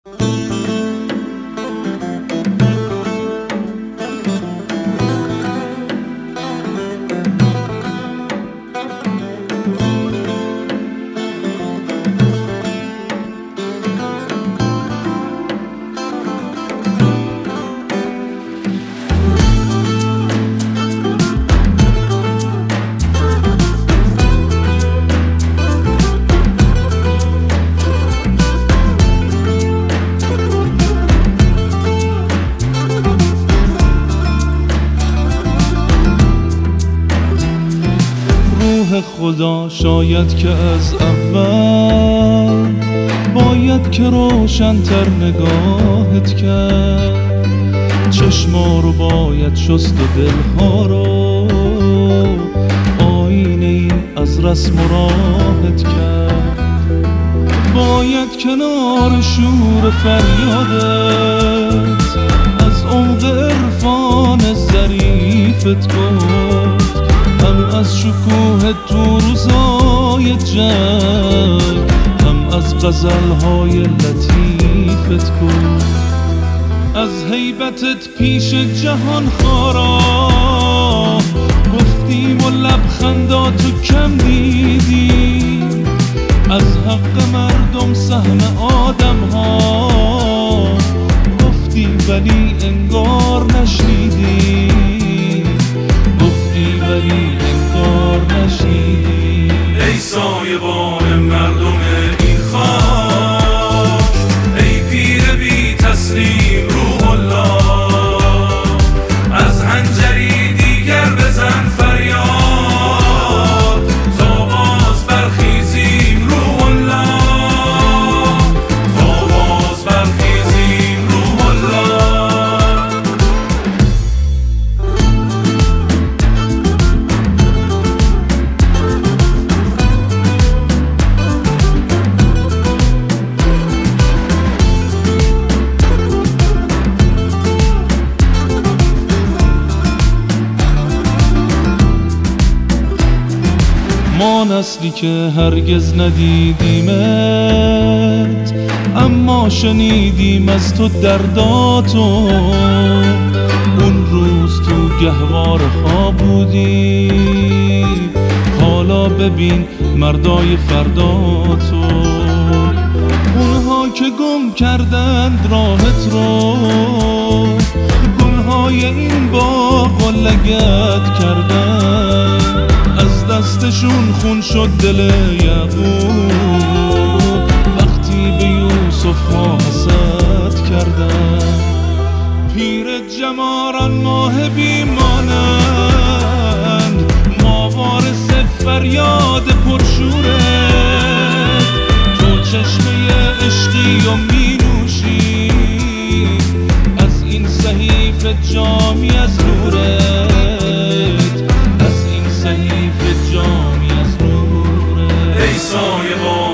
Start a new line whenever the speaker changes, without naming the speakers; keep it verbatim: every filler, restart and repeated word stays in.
خدا شاید که از اول باید که روشن‌تر نگاهت کرد، چشما رو باید شست و دلها رو آینه‌ای از رسم و راهت کرد. باید کنار شور فریادت از عمق عرفان ظریفت گفت، هم از شکوه تو روزای جنگ، هم از غزلهای لطیفت گفت. از هیبتت پیش جهان خارا گفتیم و لبخنداتو کم دیدی، از حق مردم سهم آدم ها گفتی ولی انگار نشنیدی، گفتی ولی انگار نشنیدی.
ای سایبان مردم این خاک، ای پیر بی تسلیم روح الله، از حنجری دیگر بزن فریاد تا باز برخیزیم روح الله، تا باز برخیزیم روح الله.
ما نسلی که هرگز ندیدیمت اما شنیدیم از تو درداتو، اون روز تو گهوارها بودی، حالا ببین مردای فرداتو، اونها که گم کردند راحت رو، گلهای این باغ و لگد کردن، از دستشون خون شد دل یعقوب وقتی به یوسف ها حسد کردن. پیر جماران ماه بیمانند، ما وارث فریاد پرشورت، تو چشمه عشقی و می نوشی از این صحیفه جامی از نورت، از این صحیفه جامی از نورت.
ای سایبان